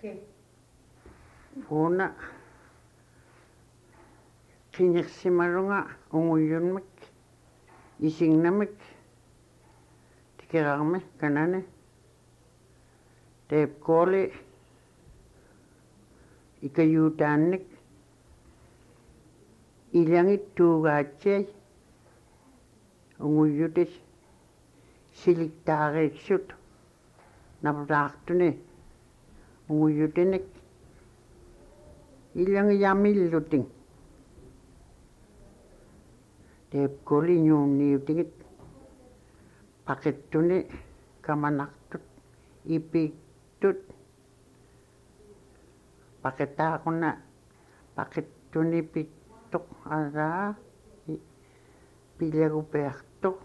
Puna kinyaksimarunga unguyunmik isingnamik tikirarme kanane teep kooli ikayutaannik ilyangit tuugaatsiai unguyutis siliktaareeksut naputaartuni unguyutinik ilyangiyamilluting teep kooli nyuunniutigit paqittuni kamanartut ipiiktut paqitaaquna paqittuni pittoq araa pillagupiartuq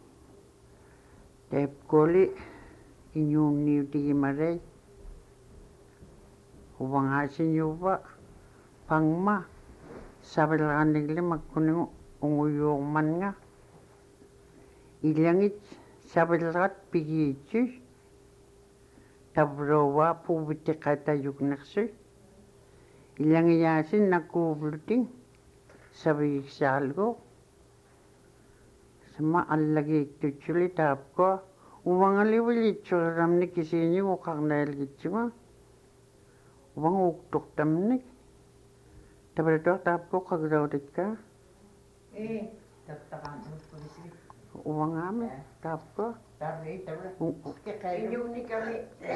teep kooli inyuunniutigimarei uvangaasinjuuva pangma savileraanigli makkunigu unguyuurmannga ilyangit savilerat pigiitsus tavroovaa puuvittiqatayuknersu ilyangiyaasin nakuuvluting savigiksaalgu sama allagiiktutсули taapkua uvangaliviliitsueramnik kisiinigu qarnaalgitsuga uvanguuktortamnik tavalatuar taapkua qaglautitka uvangaami taapkua Inyuunikami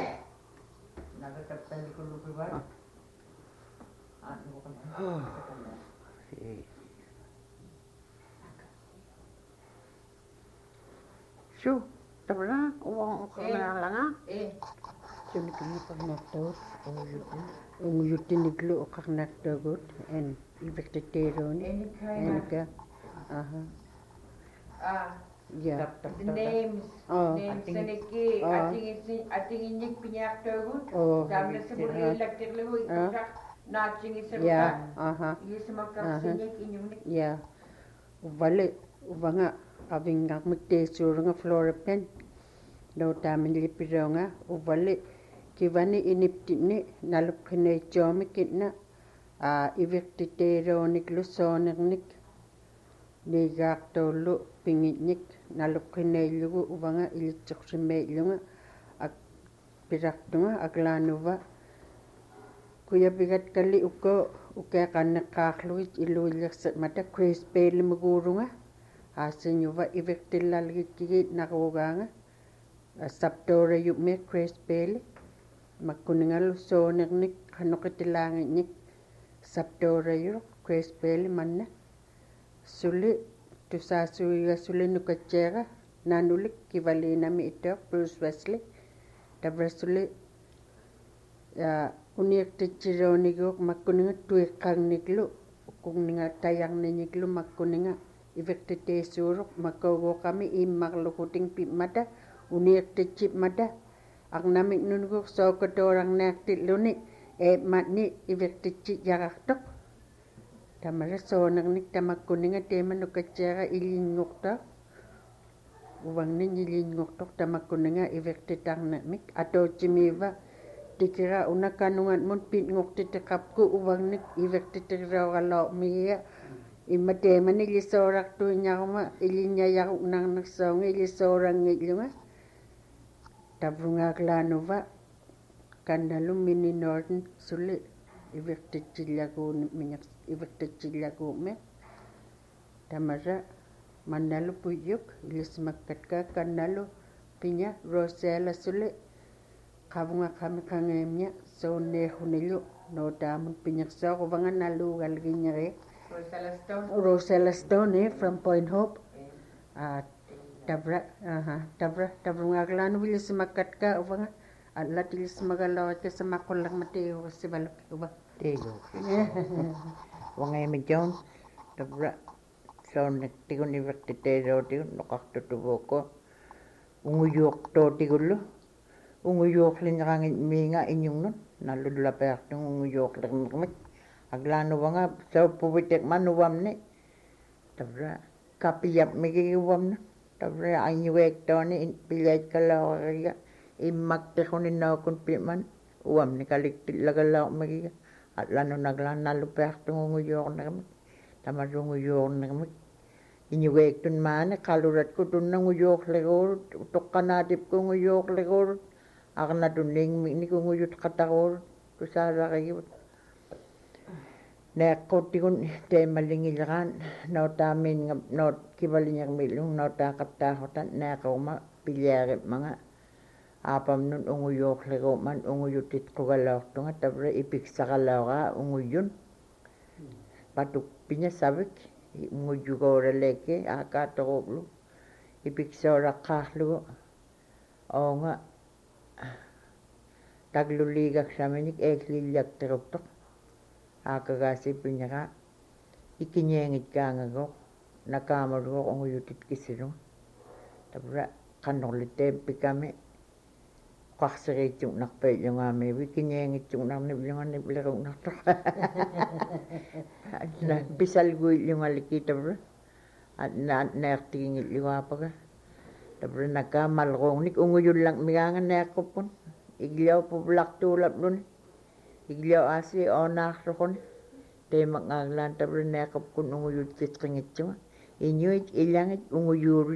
Su, tabla uang qarnaalanga Sunikini qarnaartagut unguyuttiniklu qarnaartagut en ivertiteeruni enika ja the names saniki atinginnik piniartuagut tamlasabulilaktirlugu ikkusak naatsingissaruta iisamaqqarsinnik inyuunik ja uvale uvanga avingarmikteessuulunga Floripen lootaamilippiluunga uvale kivani iniptinni nalupqineitsuamikkinna ivertiteeruuniklu soonernik nigaartuullu pingitnik nalupqineillugu uvanga ilitsorsimeillunga ak pilartunga aklaanuva kuyapigatkalli ukeaqanneqqaarlugit iluillersa mata Grace Bailey-muguulunga aasinjuva ivertillalgikkigi naruugaanga saptoorayu'me Grace Bailey makkuningallu soonernik qanoqitilaangitnik saptoorayuruq Grace Bailey manna suli tusaasuigasuli nukatsiera nanulik kivaliinami itoq Bruce Wesley tavrasuli uniirtitsiruuniguuq makkuninga tuiqqarniklu ukunninga tayarniniklu makkuninga ivertiteessuuruq makkauguoqami iimmarlukuting pimmata uniirtitsipmata arnamik nuniguuq sookatoorarniartilluni eepmatni ivertitsi yarartoq tamara soonernik tamakkuninga teema nukatsiera iliinngortoq uvangni iliinngortoq tamakkuninga ivertitarnamik atootsimiiva tikira unakanungatmun pitngortitiqapku uvangnik ivertitirauraloormigia imma teemani ilisoorartuiñaruma iliñayaruqnarnersoonga ilisoorangillunga tavrungaaklaanuva kannalu Minnie Norton suli ivertitsillaguume tamara mannalu puyyuk ilismakkatka kannalu piña Rosella suli qavungaqamiqangeemña soonneerrunillu nootaamun piñersooq uvanga naluugalgiñari Rosella Stone from Point Hope tavrungaaklaanu ilismakkatka uvanga allat ilismagalorita samaqqullarmatiiguussivaluk uva Wangaimi Jones tabra soonnektigun ivertiteeruutigun noqartutuvuuku unguyuuqtuutigullu unguyuuqlinerangit miinga iñungnut nallullapeartung unguyuuqlernermik aglaanuwanga souppuvitekmanuvamni tabra kapiyapmigiguvamna tabra añugeektooni pillaitkalauariga immaktiquni naukun piman uam ni kalik lagalaw magi at lano naglan naluper tungu yor nagam tamarungu yor nagam inyuwek tun mana kalurat ko tun nang uyok legor tokkanadip ko uyok legor akna tuning ni ko uyut katakor kusara kayo nekot tikun te malingilkan no tamin no kibalinya milung no takata hotan nekoma pilyare mga apam nun unguyok lego man unguyutit ko galaw tunga tabre ipiksa galaw ka unguyun patuk pinya sabik unguyugore leke akatoklu ipiksa rakahlu o nga tagluligak samenik eklilyak teroktok akagasi pinya ka ikinyengit ka ngagok nakamaro unguyutit kisirong tabre kanolite pikame kwakserit yung nakpay yung ame wikinyengit yung niblerong naktok na bisalguil yung alikita bro at nertingil yung apaga tabre nakamalrong nik unguyun lang migangan nekopon iglaw po blak tulap nun iglaw asi onak rokon temak ngaglan tabre nekop kun unguyun kitringit yung inyuit ilangit unguyur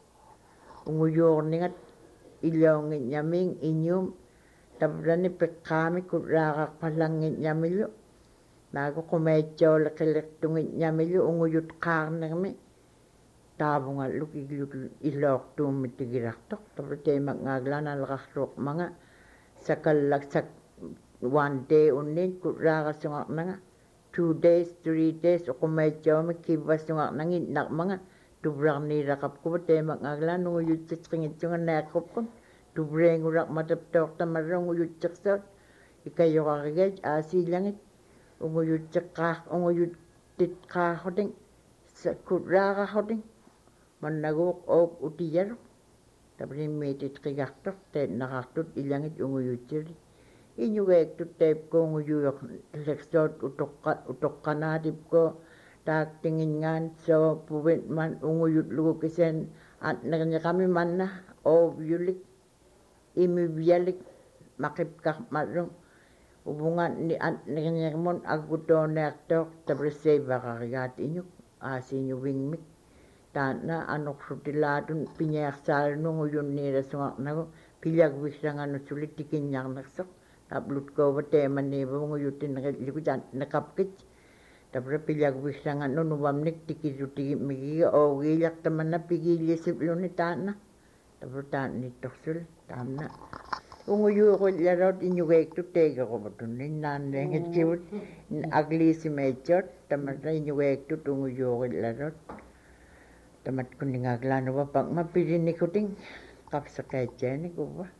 unguyur ningat ilaw ngit nyaming inyum tabrani pekami kurakak palangit nyamilyo nago kumedyo lakilek tungit nyamilyo unguyut kang nami tabungal luk ilok tumitigiraktok tabrate magngaglan alakasrok mga sakalak sak 1 day unin kurakak sungak nga 2 days 3 days o kumedyo makibas sungak nangit nak mga tubrang nirakap ko te magngaglan unguyut tsingit yung nekop ko tubreng urak mataptok tamarong unguyut tsaksot ikayo kakagay asi langit unguyut tsakah unguyut titkah hoding kuraka hoding managok op utiyar tabri metit kigaktok te nakaktot ilangit unguyut tsiri inyuwek tut tep ko unguyuk leksot utokkanadip ko tak tingin ngan so puwit man unguyut lugo kisen at naganya kami man na o yulik imibiyalik makipkak marong ubungan ni at naganya mon aguto nektok tabrese baka kagati inyuk asinyo wingmik tana anok sutiladun pinyaksal nung uyun nira sungak nago pilyag wisang ano sulit tikinyak naksok tablut ko ba teman ni ba unguyutin nakapkit tabre pilyag wisangan no nuwamnik tikiruti migi o giyak taman na pigilisip lo ni tana tabre tan ni toksul tamna unguyu ko larot inyuwek tu tega ko batun ni nan lengit kiwut agli si mechot taman na inyuwek tu unguyu ko larot tamat kuning aglano ba pag mapirin ni kuting kapsakay ni ko ba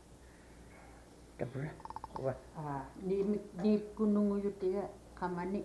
tabre wa ni kununguyu tiga kamani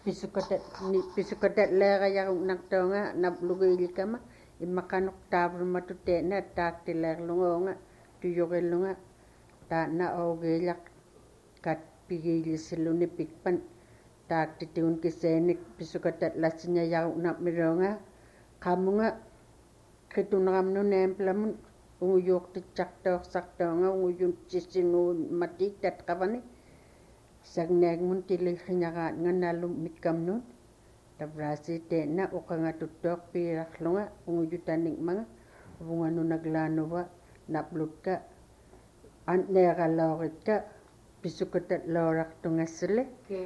pisukadat lega yang naktonga nablugil kama imakanok tabr matute na taktiler lunga tuyogel lunga ta na ogelak kat pigil siluni pikpan taktitiun kisenik pisukadat lasinya yang napmironga kamunga kitunam no nemplamun uyok ticaktok saktonga uyun cisinu mati tat kavani sagneg mun tilil hinyaga nganalum mikam nun tabrasi te na ukanga tutok pirak lunga ungujutaning mga bunganu naglano wa naplut ka antnega lorit ka pisukatat lorak tungasile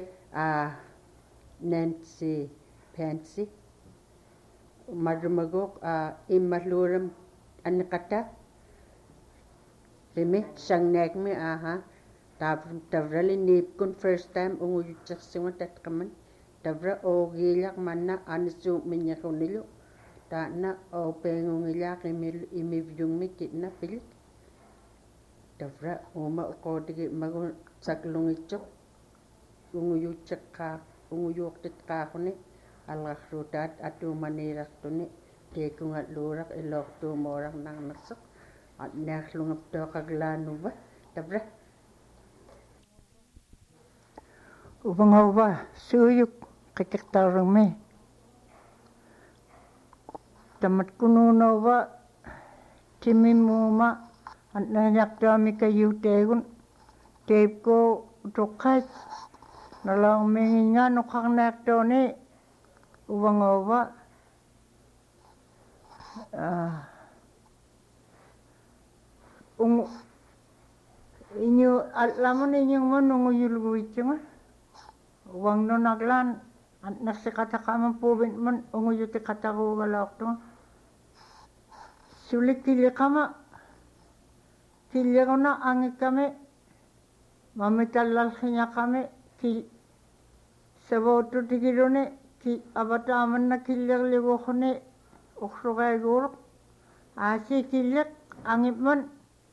Nancy Pansy marumagok imaluram anakata rime sangneg me tavrali nip kun first time unguyutsak singa tatkaman tavra o gilak manna anisu minya kunilo ta na o pengungilak imivyung mikit na pilit tavra uma ko digi magun saklungichok unguyutsak ka unguyuk titka kuni alakrutat atu manirak tuni tekungat lurak ilok tu morak nang nasok at naklungap to kaglano ba tavra Ubang-uba, suyuk kikiktarang me. Tamat kununo ba, timimuma, at nanyak dami kayo tegun, Tape ko tukait. Nalang minginga nukang nekto ni uwang owa. Inyo alamon inyong mo nung uyuluguit yung uwang no naglan at naksikata ka man pubin man unguyuti katago galak to. Sulit kili kama kili ko na angit kami mamitalal kanya kami ki saboto tigiro ne ki abata aman na kilir ligo ko ne uksugay guro asi kilir angit man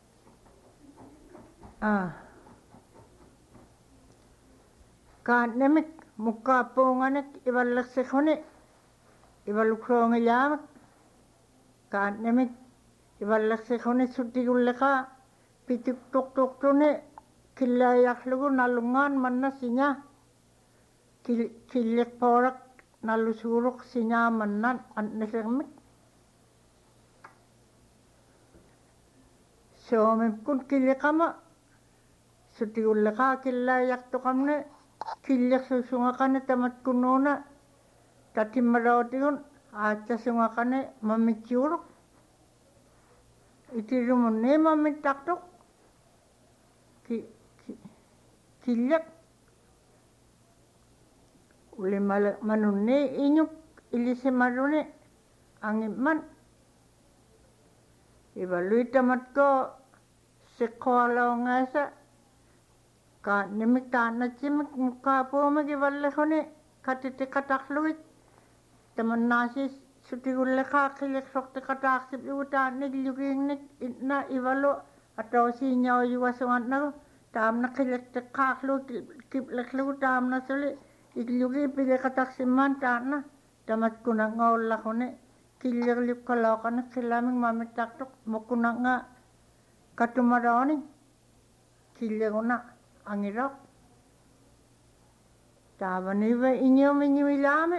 Kanemik muka ponganek ibalak sekone ibalukrongi yamak kanemik ibalak sekone sutiguleka pitik tok tok tone kilayak lugu nalungan mana sinya kilek porak nalusuruk sinya manan annesemik so mempun kilekama sutiguleka kilayak to kamne kilek susungakane tamat kunona tati maraotigun acha sungakane mamikiuruk itirumunne mamitaktok kilek uli manunne inyuk ilise marune angitman ibalui tamat ko sekolah ngasa ka nimik tanah cimik muka po magiballe kone katite katakluit teman nasi suti gulle ka kilek sokte katak sip iuta nik luging nik na ibalo atau si nyaw yuwasungan na tam na kilek te kaklu kip leklu tam na suli iglugi pile katak siman tanah tamat kuna ngaul la kone kilek lip kalau kana kilaming mamit taktok mokuna nga katumaroni kilek ona angirok tabaniwe inyo minyilame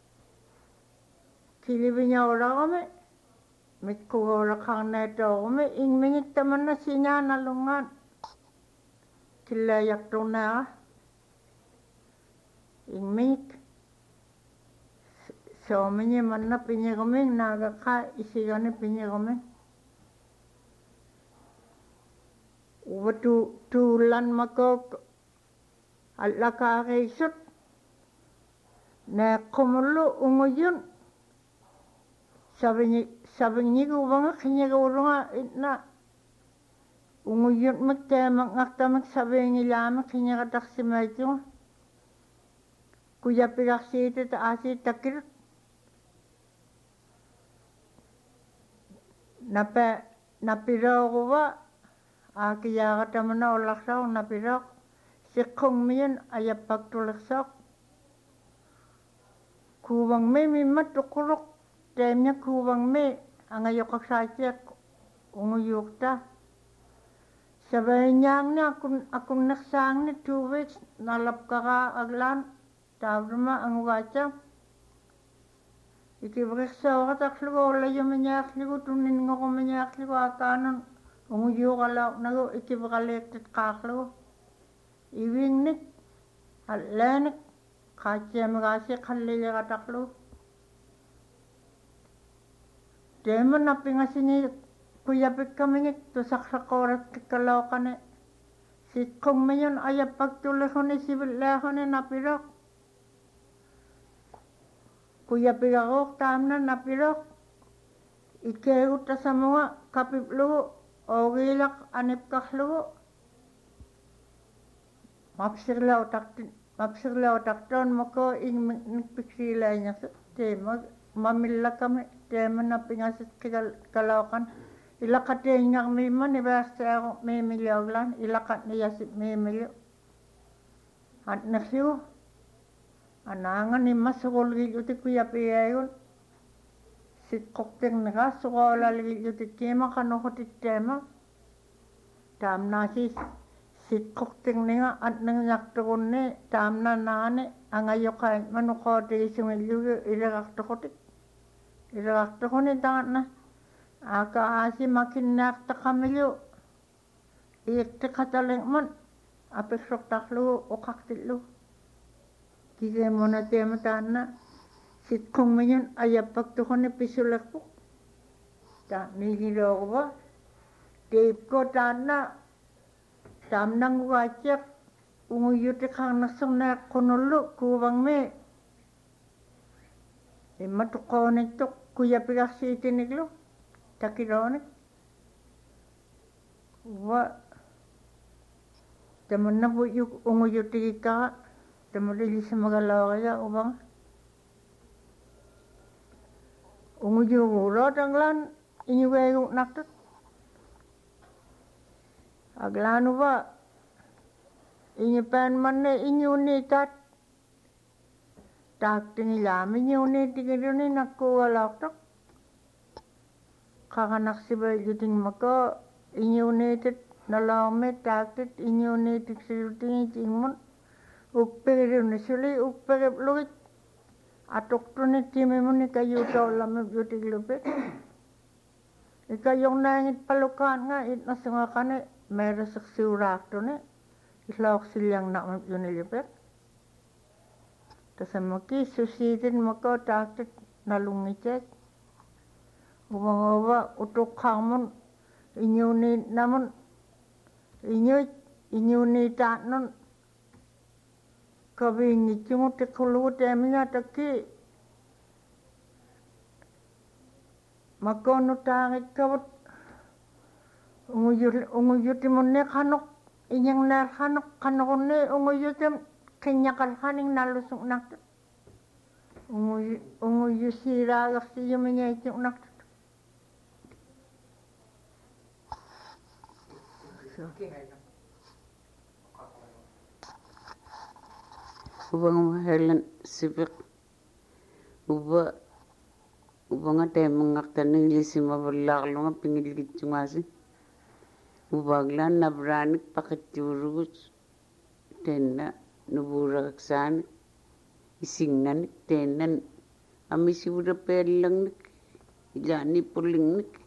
kilibinya orame mikko ora khane to me ing minit tamanna sinya nalungan kilayak tuna ing minit so minye manna pinye gomeng naga ka isigane pinye gomeng Watu tulan makok alaka reisut na kumulu unguyun sabinyi ko banga kanya ko runga na unguyun magtema ngaktamak sabinyi lama kanya ka taksimay ito kuya pilaksi ito taasi takir napiraw ko ba Kaya kata mana olak saw napirak sikong miyan ayapak tulaksak kuwang me mimat tukurok temnya kuwang me angayok aksasyak unguyuk ta sabay niyang ni akong naksang ni 2 weeks nalap ka aglan tabrama ang wacha ikibrik saw kataklugo wala yung manyakligo tunin nga ko manyakligo akanon Unguyo kalau nago ikibalik tit kaklo iwing nik alanik kacia magasi khalile kataklo deman napingasini kuyapik kami to saksakorat kalau kane sikong mayon ayapak tulehone sibilehone napirok kuyapik ako tamna napirok ikeuta samua kapiplu Ogilak anip kahlu mapsirla otakton mako ing nagpiksila niya tema mamilla kami tema na pingasit kalaukan ilakat niya kami man ibasta ako may milyoglan ilakat niya si may milyo at nasiyo anangan ni masukol gilti kuya piyayon sit kokteng naga sukola lagi tema kano hotit tema tam nasi sit kokteng naga at nanyak tukone tam na nane angayokai manukote isumelu irakak tukone tangan na aka asi makin nak takamelu ikte kataleng man apesok taklu okaktilu kige mona tema tanna sit kong menyon ayapak tuhone pisulakpu ta nigilo ba tip ko tanna tamnang wajak unguyute kang nasong na konolo kuwang me matukone tok kuya pigasi tiniglo takirone wa temenna bu yuk unguyute ka temeli semagala ya ubang unguyu ro danglan inywe nakut aglanu ba inyepan manne inyuni tat tak tingilam inyuni tigiruni nakku walaktok kakanak siba juting mako inyuni tit nalame tak tit inyuni tit siruting tingmun uppegiruni suli uppegip luit atok tuni timemuni kayu tolame juting lupit ikayong nangit palukan nga itnasungakane meresak siurak tuni islawak silyang nak mabjuni lipet. Tasamaki susitin mako takit nalungicek. Ubangawa utuk kamun inyuni namun inyuni tak nun kabingi cungut tekulu temnya taki mako nutangit kabut unguyuti munne kanok inyang nar kanok kanokne unguyutem kenyakal kaning nalusuk nak unguyu sira gasi yumenya itu nak ubang Helen sibik ubanga temengak taning lisima berlak lunga pingil gitungasi ubaglan nabranik pakatjurus tena nuburaksan isingnan tenan amisi udah pelang nik ilani puling nik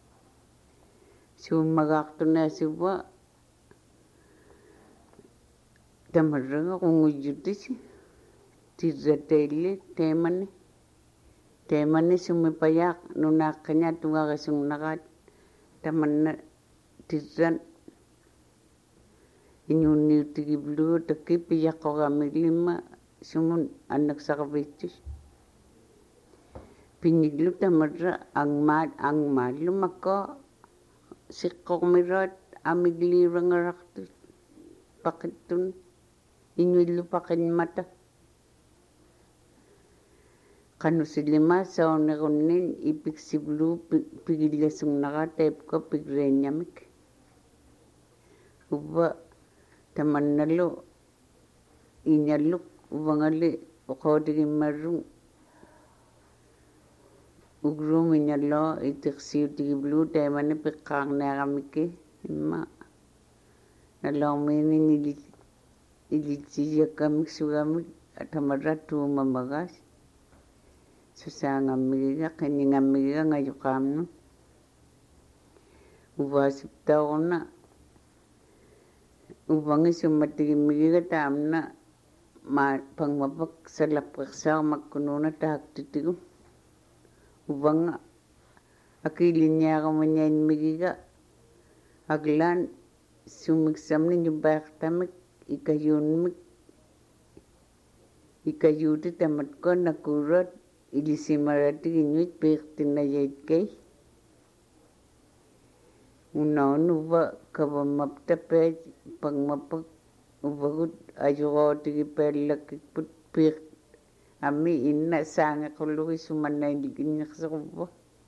sumagak tu nasiwa tamaranga kungujudis tizatele temane sumipayak nunakanya tunga kasung nakat tamanna tizan inyuni tigiblu taki piyak ko kami lima sumun anak sakabitis piniglu tamarra ang malu mako sikko mirat amigli rangaraktu pakitun inyulu pakin mata kanu silima sa onakunin ipik siblu pigilasung nakatep ko pigrenyamik uba tamanalo inyaluk ubangali ukodigi marung ugrum inyalo itiksiu tigi blu temane pikang nagamike imma nalawmini ilitsija kamik sugamik tamaratu mamagas susangamiga kaningamiga ngayukamno ubasiptaona ubangi sumatigimiga tamna pangmapak salapaksa makununa taktitigo ubanga akilinya kamanyain migiga aglan sumiksamni nyubaktamik ikayuti tamat ko nakurat ilisimarati ginyuit pektinayait kay unaon uba kabamaptapet pangmapak ubagut ayuroti pelakiput pek ami inna sanga kulugi sumanay diginyak sa kubo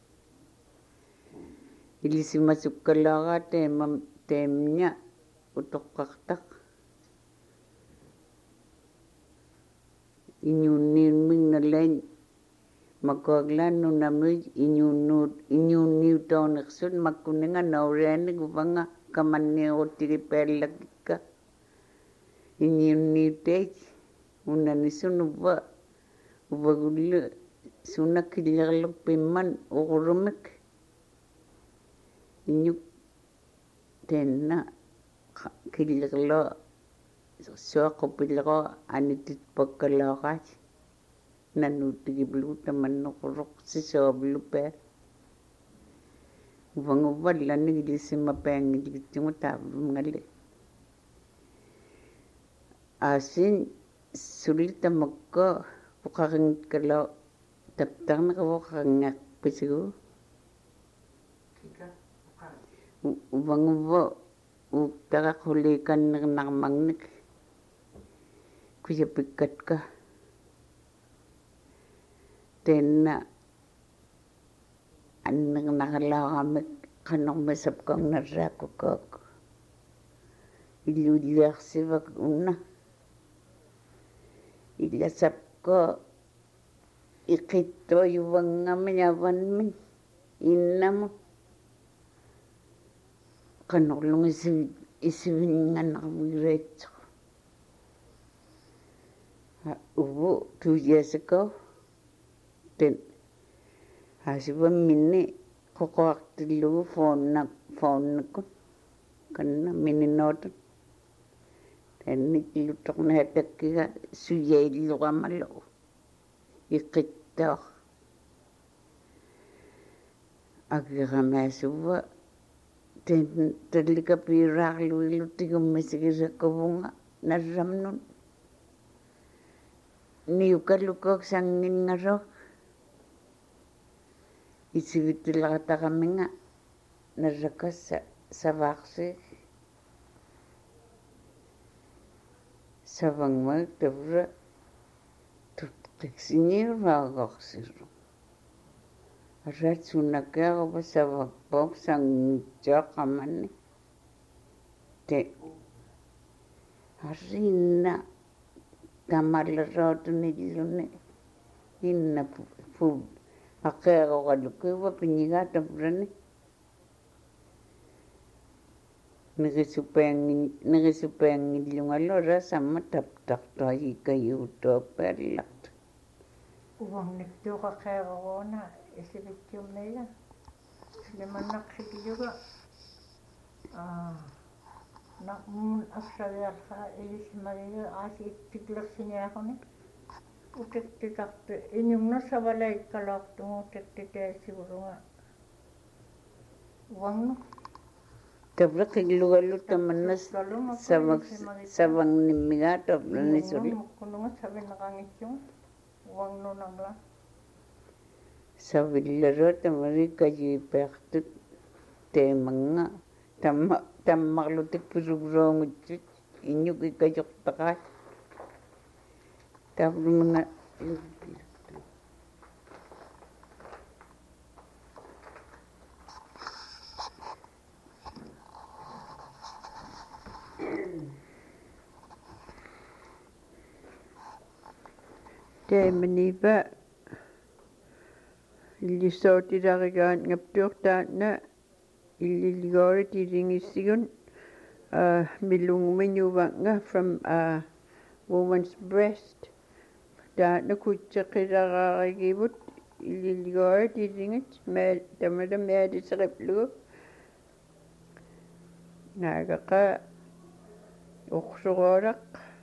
ilisi masuk kalaga temnya utok kaktak inyunin ming nalain magkaglan no namoy inyuniw taw naksun magkuninga naureni gubanga kamanni o tiripelagika inyuniw tej unanisun ubagula sunak kilaglog piman ukurumik inyuk tenna kilaglo suaqupilero anitit pakkalaaqaat nannuuttigiplu tamannoqurroq sisoavlupa uvanguvallannigilissimapaangitigitsigu taavlungalle aasin sulitamakka uqaringitkala taptarneqavoqaringaaqpisigu uvanguvva uuttaqaqhuliikannernaarmagnik kuyapikkatka tenna annernaarlaaraamik qanormisapkornarraakkukaak illuilliarsivak unna illasapka iqittuayuvangami avanmin innamu qanorlunga isivinngannarvireetsoq uvu 2 years ago ten hasivamminni qoqoartillugu phonnakkut kanna mininootut tennikiluttornahatakkiga suyailluqamallu iqittaa agiramaasuvva tallikapiiraarluiluttigummisigirakkuvunga narramnun niukallukook sanginngaro isivittileqataqaminga narrakassa savaarsiik savangmak tavra tutqiksiniurvaagorsiru arratsunakkeaqava savakpoq sanngitsioqamanni te arrinna kamallerootunilluni inna pu aqeeqoqalukkuiva pinnigaa tavrani nigisupaangillungallu rasamma taptartoyikayuutuappaallart uvangniktuuqaqeeqaruuna isivittiummiga slimannaqsikiyuga naqmun aksariarraa ilismagiga aasiittiklersiñaaquni utektitartu iñunnassavalaikkalortugu tektitaasivulunga uangnu tavreqillugallu tamannas savangnimmигаа tavranisuli mukkununga savinneqangitsugu uangnunarla savillero tamarikayuipeartut teemanga tammarlutikpusuguroongutsut inñukikajortaqaat tavlunga teemaniva illissoutilaarigaan ngaptuurtaanna illilligoorit ilingissigun millungmiñuvanga from woman's breast taanna kutseqilaraarigivut illilligoorit ilingit tamala mealiseqiplugu naagaqa uqsurooraq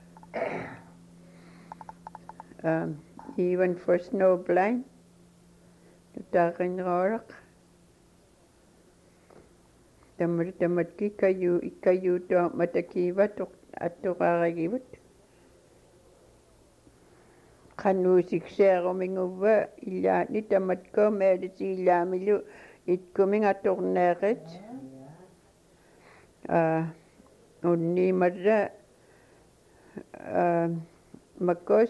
even for snowblind tutaaqinrooraq tamatki ikkayuutua matakiiva attuqaarigivut qanuusikseeruminguvva illaani tamatkoo meelisiillaamilu itkuming atorneeqit unniimarra makkoo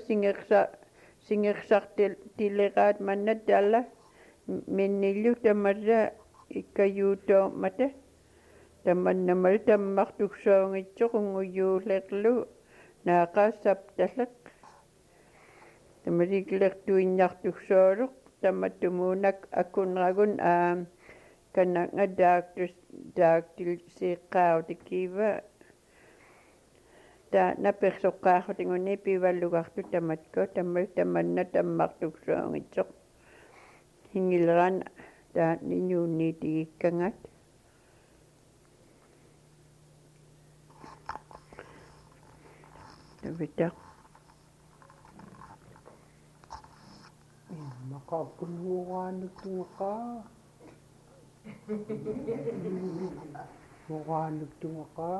singersartileqaat manna talla minnillu tamarra ikkayuutuumata tamannamal tammartuksoongitsoqunguyuulerlu naaqaassaptallaq tamariklertuinnartuksooluq tamattumuunak akunragun kananga daaktil siqqaarutikiiva taana persoqqaarrutinguni pivallugartu tamatko tamanna tammartuksoongitsoq hingilran taanni ñuunniitigikkangat Tavita. Makapuluan ito ka. Mukan ito ka.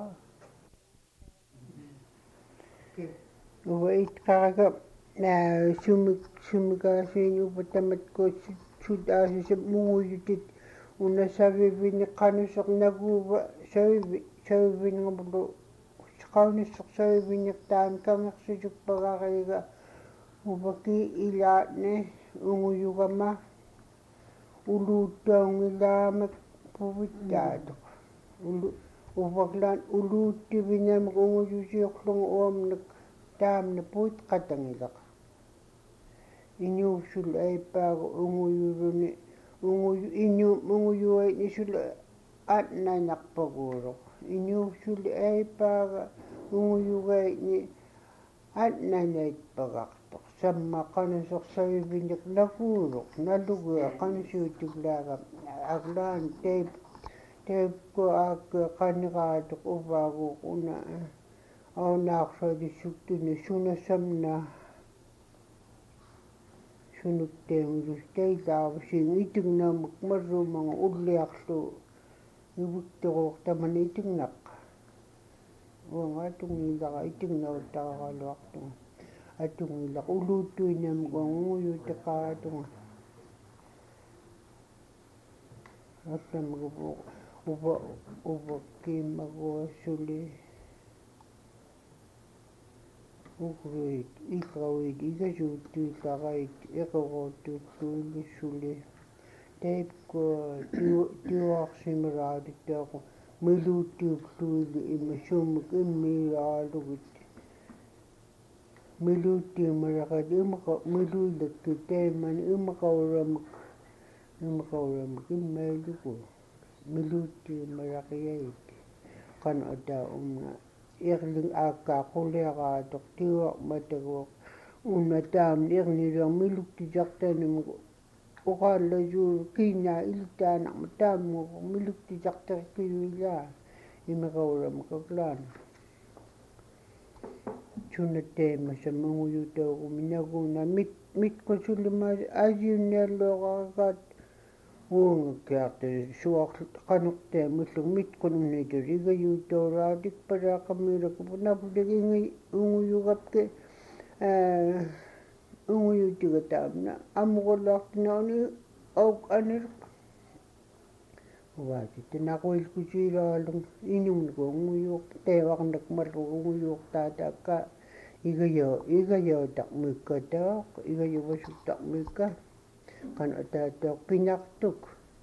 Wait kaka na sumikasin upatamat ko sudasa sa munguyutit una sabi ni kanusok naguba sabi nga bulo kanusok sabi ni tan kang susuk pagkakaiga ubaki ila ne unguyuga ma ulutang ilamak pubitado ubaklan uluti binyam unguyusiyok long om tam na puit katangilak. Inyo sul ay pag unguyuro ni inyo ay nisul at nanak paguro. Inyo sul ay pag unguyugay ni at nanak pagaktok. Sama kanusok sa ibinyak nagurok naluga kanusyotig lagam aglan tape ko kanikatok ubago kuna. Aw naksa di sukti na sunasam na sunugteng justay daw sing iting na magmaro mga udliak so ibukti ko taman iting nak. O nga itong nila ka iting na utakakalwak to. Atong nila ulutoy na magunguyo taka to. At na ubak kim magwasuli. Ukruit, ikawit, ikasuti, kakait, ikakotu, tulisuli. Tape ko, tiwak simradik ako. Miluti, tuli, imasumik, imilalugit. Miluti, marakad, milulat, kiteman, imakawramak, imaluko. Miluti, marakayait. Kan ada umna. Erling aka kolera doktiwa matagok unatam erling lang milukti jaktan mo ukala jur kina ilta nak matam mo milukti jaktan kila imakaura makaklan chunate masamanguyuta ko minaguna mit ko sulima ajinelo kakat Wong kerte suak kanukte mutlung mit konum ne deriga yuto radik para kamera ko na pudegi ngi unguyugap ke unguyuti gatamna amugolak na ni ok anir wati tinako ilkusira long inyum ko unguyuk tewak ndak mar unguyuk tata ka igayo tak mukata igayo basuk tak muka kan ada pinaktuk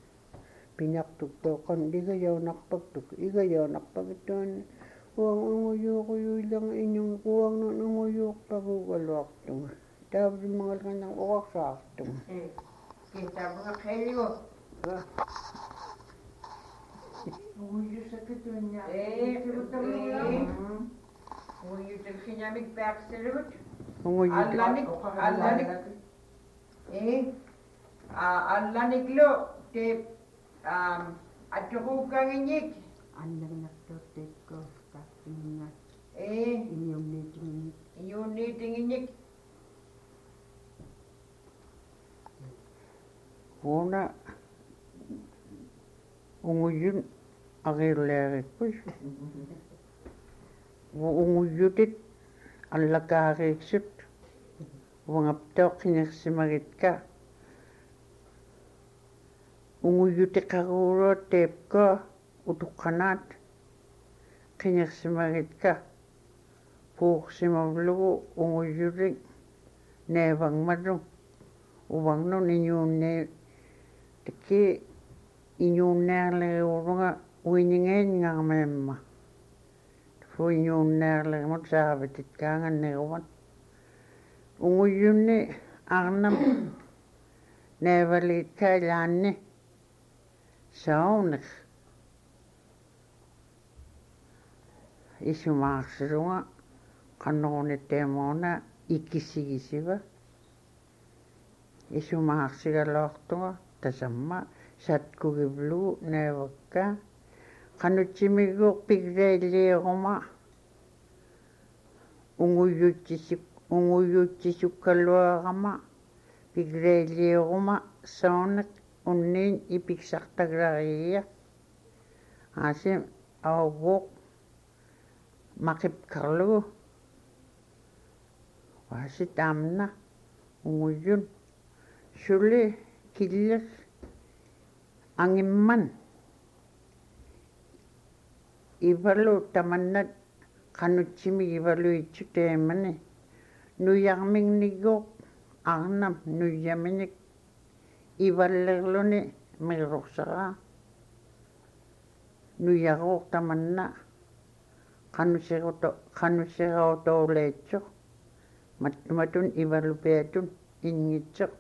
to kan igayaw nakpagtuk igayaw nakpagton uang unguyok lang inyong uang ng unguyok pagugalwak tung tapos mga kanang uwaksak tung kita mga kayo unguyok sa kitunya unguyok sa kinyamig paksalut alanik Allah niklo te atoko kanginyik Andang naktote ko kakinya inyong nitinginyik Una unguyun agilere kus unguyutit allakaariksut wangaptok kinaksimagit ka unguyuti karuro tep ko utukanat kinaksimagit ka puuksimavlugu unguyuring nevang madung ubang no ninyune tiki inyunnerle urunga uiningen nga memma fu inyunnerle mot saabetit kangan neuvat unguyunni arnam nevalit kailanni saunik isumaaksilunga kanone temona ikisigisiva isumaaksigalortunga tasamma satkugivlu nevakka qanutsimigoq pikreilliiguma unguyutsisukkaluarama pikleilioruma sooneq unniin ipiksartaglariia aasim auvuq maqipkarlugu waasi taamna unguyun suli killir angimman ivalu tamannat qanutsimi ivaluitsu teemani nujarmingnigoq arnam nuyaminik ivallerluni miruqsaraa nuyaruuq tamanna qanuserautoruleitsoq mattumatun ivalupiatun ingitseq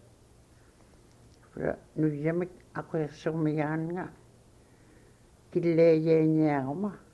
nuyamik aquersurmigaanga killeeyeeniaruma